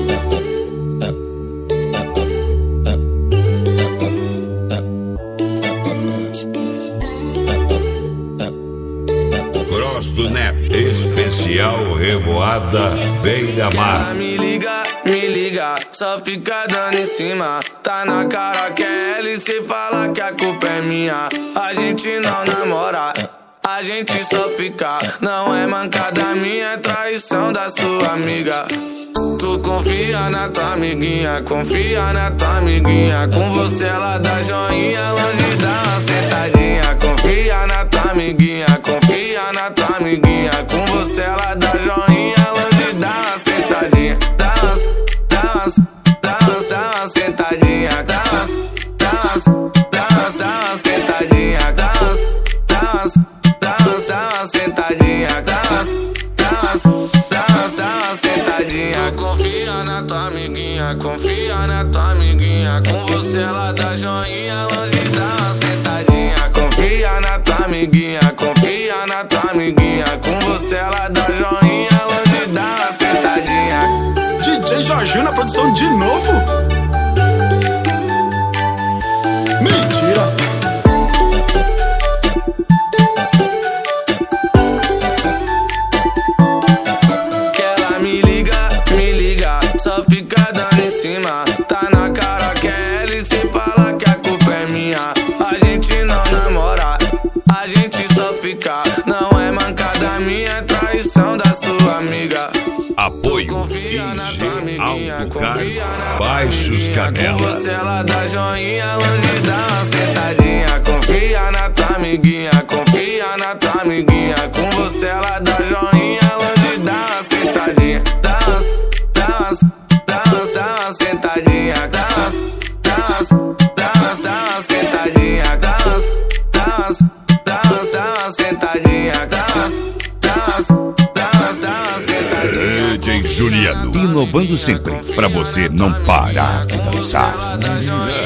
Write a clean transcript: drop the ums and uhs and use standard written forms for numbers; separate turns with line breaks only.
Cross do Neto, especial Revoada Beira-Mar.
Me liga, só fica dando em cima. Tá na cara que é ela e cê fala que a culpa é minha. A gente não namora, a gente só fica. Não é mancada minha, é traição da sua amiga. Tu confia na tua amiguinha, confia na tua amiguinha. Com você ela dá joinha, longe dá uma sentadinha. Confia na tua amiguinha, confia na tua amiguinha. Com você ela dá joinha, longe dá uma sentadinha. Dá uma sentadinha. Dá uma sentadinha. Dá uma sentadinha. Sentadinha. Confia na tua amiguinha, confia na tua amiguinha. Com você ela dá joinha, longe dá uma sentadinha. Confia na tua amiguinha, confia na tua amiguinha. Com você ela dá joinha, longe dá uma sentadinha.
DJ Jorginho na produção de novo? Mentira!
Só fica dando em cima. Tá na cara que é ela e cê fala que a culpa é minha. A gente não namora, a gente só fica. Não é mancada minha, é traição da sua amiga.
Apoio IG Autocar Baixos Canela.
Com você ela dá joinha, longe dá uma sentadinha. Confia na tua amiguinha, confia na tua amiguinha. Com você ela dá joinha, longe dá uma sentadinha. Dá uma sentadinha. Dá uma sentadinha. Dá uma sentadinha.
DJ Juliano, inovando sempre, pra você não parar de dançar.